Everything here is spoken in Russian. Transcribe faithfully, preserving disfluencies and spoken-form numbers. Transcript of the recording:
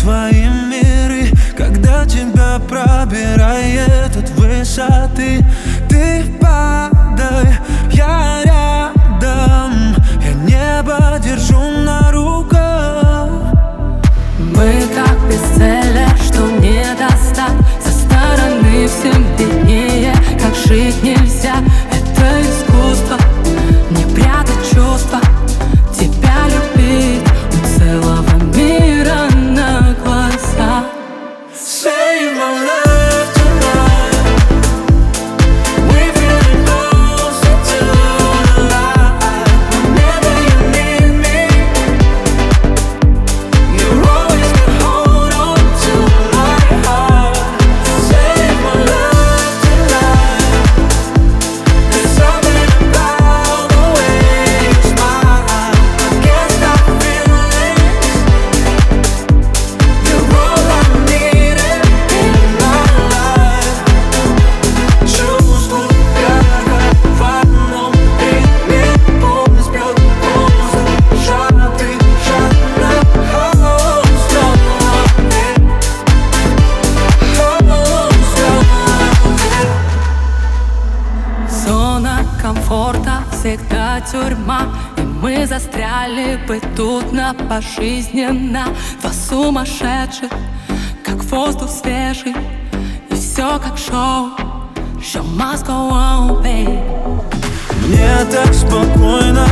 твои миры, когда тебя пробирает от высоты. Ты падай, я рядом, я небо держу на руках. Мы как бестселлер, что не достать. Со стороны всем виднее, как жить нельзя. Это искусство, не прятать чувства. Тебя любить у целого мира на глаза. Save my love tonight. We feeling closer to the light. Whenever you need me, you always can hold on to my heart. Save my love tonight. There's something about the way you smile. I can't stop feeling. You're all I need in my life. Чувствую, как в одном ритме пульс бьет пульс, сжатый, жадно, oh, slowly, oh, slowly. Зона комфорта всегда тюрьма, и мы застряли бы тут на пожизненно. Два сумасшедших, как воздух свежий, и все как шоу. Show must go on, babe. Мне так спокойно